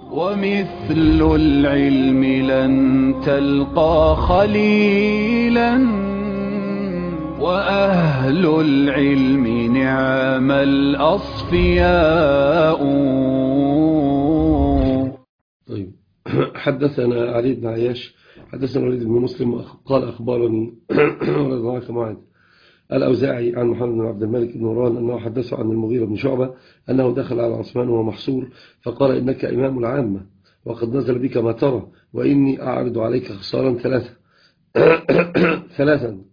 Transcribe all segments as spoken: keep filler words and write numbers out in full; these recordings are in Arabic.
ومثل العلم لن تلقى خليلا وأهل العلم نعم الأصفياء. طيب، حدثنا علي بن عياش حدثنا وليد بن مسلم قال أخبرني رضي معاذ الأوزاعي عن محمد بن عبد الملك بن مروان أنه حدثه عن المغيرة بن شعبة أنه دخل على عثمان وهو محصور فقال إنك إمام العامة وقد نزل بك ما ترى وإني أعرض عليك خصالا ثلاثة ثلاثا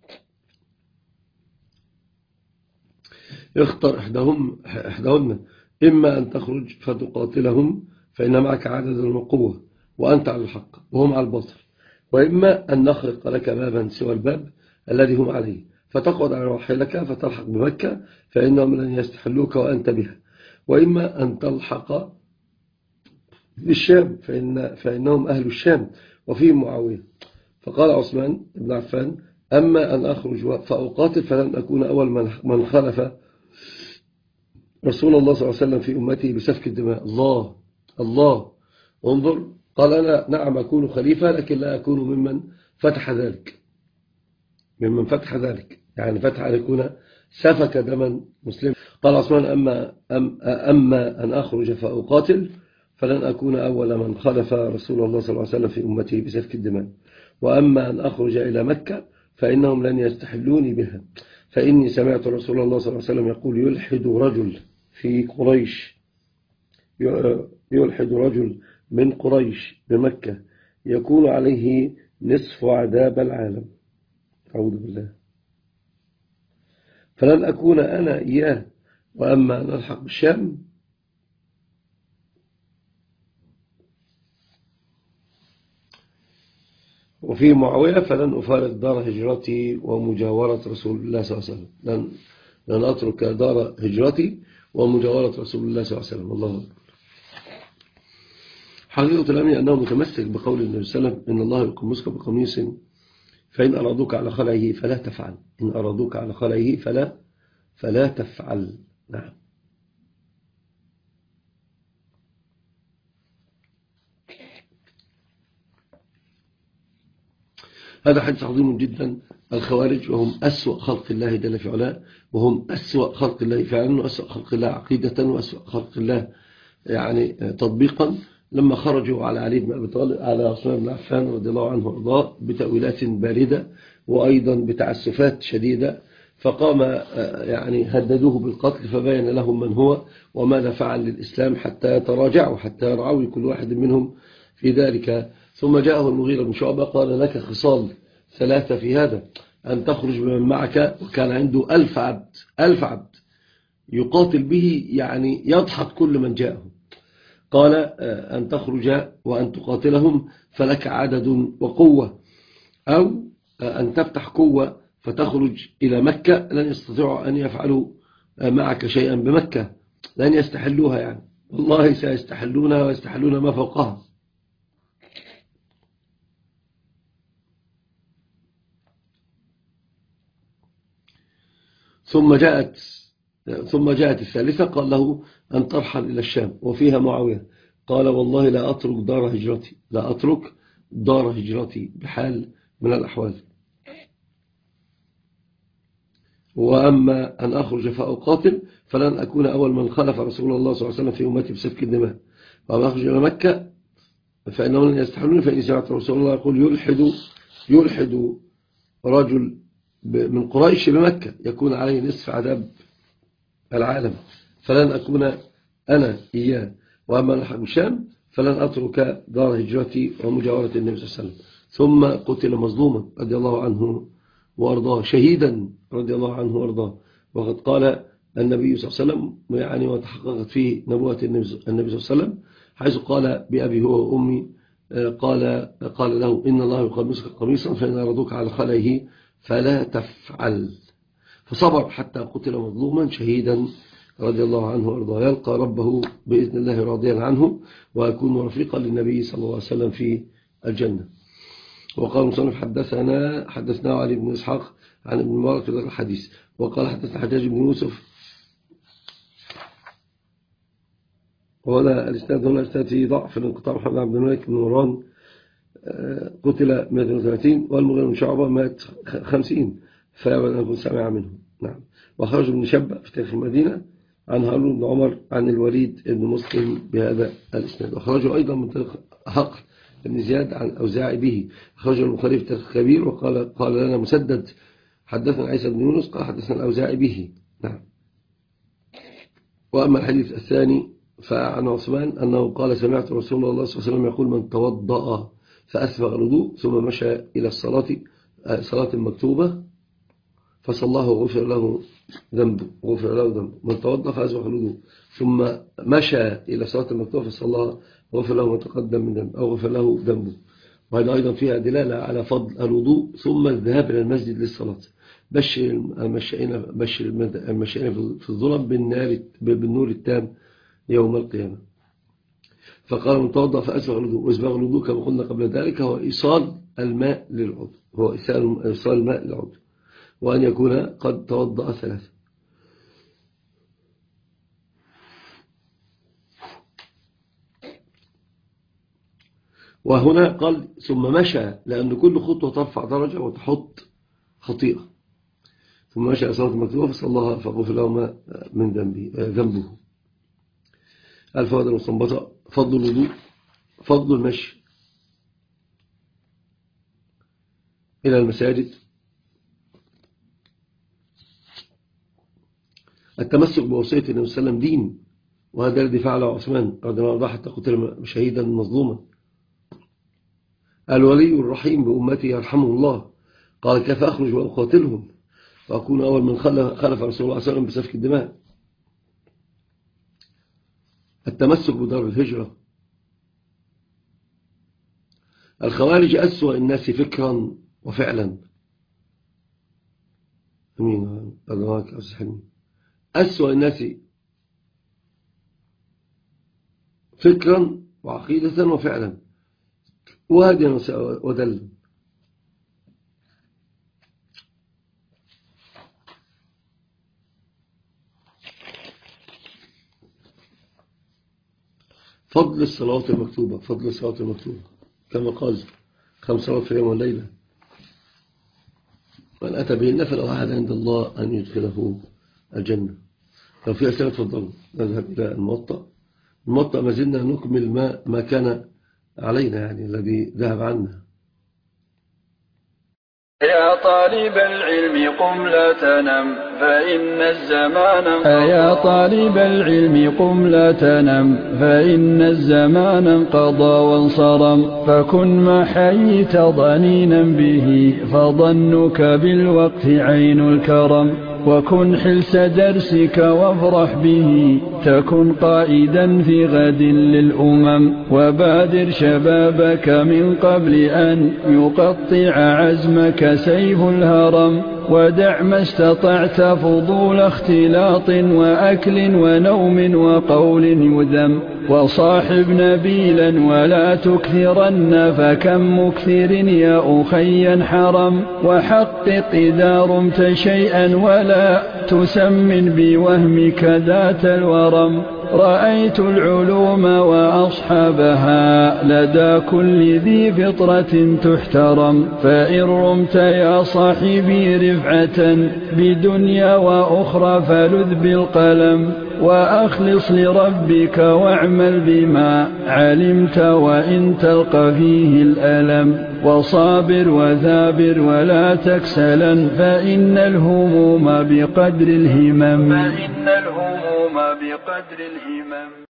اختر إحداهم إحداهن إما أن تخرج فتقاتلهم فإن معك عددا وقوة وأنت على الحق وهم على الباطل، وإما أن نخرق لك بابا سوى الباب الذي هم عليه فتقعد على راحلك فتلحق بمكة فإنهم لن يستحلوك وأنت بها، وإما أن تلحق بالشام فإن فإنهم أهل الشام وفيهم معاوية. فقال عثمان بن عفان أما أن أخرج فأقاتل فلن أكون أول من خلف رسول الله صلى الله عليه وسلم في أمته بسفك الدماء. الله الله انظر، قال أنا نعم أكون خليفة لكن لا أكون ممن فتح ذلك ممن فتح ذلك يعني فتح أن يكون سفك دما مسلم. قال عثمان أما, أم أما أن أخرج فأقاتل فلن أكون أول من خلف رسول الله صلى الله عليه وسلم في أمته بسفك الدماء، وأما أن أخرج إلى مكة فإنهم لن يستحلوني بها فإني سمعت رسول الله صلى الله عليه وسلم يقول يلحد رجل في قريش يلحد رجل من قريش بمكة يكون عليه نصف عذاب العالم. أعوذ بالله. فلن أكون أنا إياه، وأما أن ألحق بالشام وفي معاوية فلن أفارق دار هجرتي ومجاورة رسول الله صلى الله عليه وسلم. لن, لن أترك دار هجرتي ومجاورة رسول الله صلى الله عليه وسلم. الله أكبر. حقيقة الأمر أنه متمسك بقول النبي صلى الله عليه وسلم إن الله يقمصك بقميص فإن أرادوك على خلعه فلا تفعل إن أرادوك على خلعه فلا فلا تفعل. نعم. هذا حديث عظيم جدا. الخوارج وهم أسوأ خلق الله جل في علاه، وهم أسوأ خلق الله فعلا وأسوأ خلق الله عقيدة وأسوأ خلق الله يعني تطبيقا. لما خرجوا على علي بن أبي طالب على عثمان بن عفان رضي الله عنه وارضاه بتأويلات باردة وأيضا بتعسفات شديدة، فقام يعني هددوه بالقتل فبين لهم من هو وماذا فعل للإسلام حتى يتراجعوا حتى يرعوا كل واحد منهم في ذلك. ثم جاءه المغيرة بن شعبة قال لك خصال ثلاثة في هذا: أن تخرج بمن معك، وكان عنده ألف عبد ألف عبد يقاتل به يعني يضحك كل من جاءه. قال أن تخرج وأن تقاتلهم فلك عدد وقوة، أو أن تفتح قوة فتخرج إلى مكة لن يستطيعوا أن يفعلوا معك شيئا بمكة، لن يستحلوها يعني والله سيستحلونها ويستحلون ما فوقها. ثم جاءت ثم جاءت الثالثة قال له أن ترحل إلى الشام وفيها معاوية. قال والله لا أترك دار هجرتي لا أترك دار هجرتي بحال من الأحوال، وأما أن أخرج فأقاتل فلن أكون أول من خلف رسول الله صلى الله عليه وسلم في أمتي بسفك الدماء، وأما أخرج إلى مكة فإنهم لن يستحلون فإني سمعت رسول الله يقول يلحد يلحد رجل من قريش بمكة يكون عليه نصف عذاب العالم، فلن أكون أنا إياه، وأما نحن الشام فلن أترك دار هجرتي ومجاورة النبي صلى الله عليه وسلم. ثم قتل مظلوما رضي الله عنه وأرضاه، شهيدا رضي الله عنه وأرضاه، وقد قال النبي صلى الله عليه وسلم يعني وتحققت فيه نبوة النبي صلى الله عليه وسلم حيث قال بأبي هو وأمي قال قال له إن الله يقمصك قميصا فإن أرادوك على خلعه فلا تفعل، فصبر حتى قتل مظلوما شهيدا رضي الله عنه وارضاه، يلقى ربه بإذن الله راضيا عنه ويكون رفيقا للنبي صلى الله عليه وسلم في الجنة. وقال المصنف حدثنا حدثنا علي بن إسحاق عن ابن مبارك في ذلك الحديث، وقال حدثنا حجاج بن يوسف وهنا الإسناد هنا الإسناد فيه ضعف الانقطاع. محمد عبد الملك بن مروان قتل مئة وثلاثين، والمغيرة بن شعبة مات خمسين، فيبدو أن يكون سمع منه. نعم. وخرج ابن شبة في تاريخ المدينة عن هارون بن عمر عن الوليد بن مسلم بهذا الإسناد. وخرجه أيضا من طريق هقل بن زياد عن أوزاعي به. خرج البخاري في تاريخ الكبير وقال قال لنا مسدد حدثنا عيسى بن يونس قال حدثنا الأوزاعي به. نعم. وأما الحديث الثاني فعن عثمان أنه قال سمعت رسول الله صلى الله عليه وسلم يقول من توضأ فأسبغ الوضوء ثم مشى إلى الصلاة صلاة المكتوبة فصلاه وغفر له ذنبه غفر له ذنبه. من توضأ فأسبغ الوضوء ثم مشى إلى صلاة المكتوبة فصلاه وغفر له ما تقدم من ذنبه أو غفر له ذنبه. وهذا أيضا فيها دلالة على فضل الوضوء ثم الذهاب إلى المسجد للصلاة. بشر المشائين بشر المشائين في الظلم بالنار بالنور التام يوم القيامة. فقال من توضأ فأسبغ الوضوء. وإسباغ الوضوء كما قلنا قبل ذلك هو إيصال الماء للعضو، هو إيصال الماء للعضو، وأن يكون قد توضأ ثلاثة. وهنا قال ثم مشى، لأن كل خطوة ترفع درجة وتحط خطيئة. ثم مشى إلى صلاة المكتوبة فصلىها فغفر له ما من ذنبه. الفوائد المستنبطة: فضل الوضوء، فضل المشي إلى المساجد، التمسك بوصية النبي صلى الله عليه وسلم دين، وهذا الذي فعله عثمان رضي الله عنه حتى قتل شهيدا مظلوما. الولي الرحيم بأمته يرحمه الله، قال كيف أخرج وأقاتلهم وأكون أول من خلف رسول الله صلى الله عليه وسلم بسفك الدماء. التمسك بدار الهجرة. الخوارج أسوأ الناس فكرا وفعلا. أمين أدراك أستاذ حلمي. أسوأ الناس فكرا وعقيدة وفعلا، وهديا ودلا. فضل الصلاة المكتوبة، فضل الصلاة المكتوبة كما قال خمس صلوات في اليوم والليلة. من أتى بهن فله أحد عند الله أن يدخله الجنة. لو في أسئلة تفضلوا. نذهب إلى الموطأ. الموطأ ما زلنا نكمل ما, ما كان علينا، يعني الذي ذهب عنا. يا طالب العلم قم لا تنم فإن الزمان يا طالب العلم قم لا تنم فإن الزمان انقضى وانصرم. فكن ما حييت ضنينا به فظنك بالوقت عين الكرم. وكن حلس درسك وافرح به تكن قائدا في غد للأمم. وبادر شبابك من قبل أن يقطع عزمك سيف الهرم. ودع ما استطعت فضول اختلاط وأكل ونوم وقول يذم. وصاحب نبيلا ولا تكثرن فكم مكثر يا أخي حرم. وحقق إذا رمت شيئا ولا تسمن بوهمك ذات الورم. رأيت العلوم وأصحابها لدى كل ذي فطرة تحترم. فإن رمت يا صاحبي رفعة بدنيا وأخرى فلذ بالقلم. وأخلص لربك واعمل بما علمت وإن تلقى فيه الألم. وصابر وثابر ولا تكسلا فإن الهموم بقدر الهمم. فإن الهموم بقدر الهمم.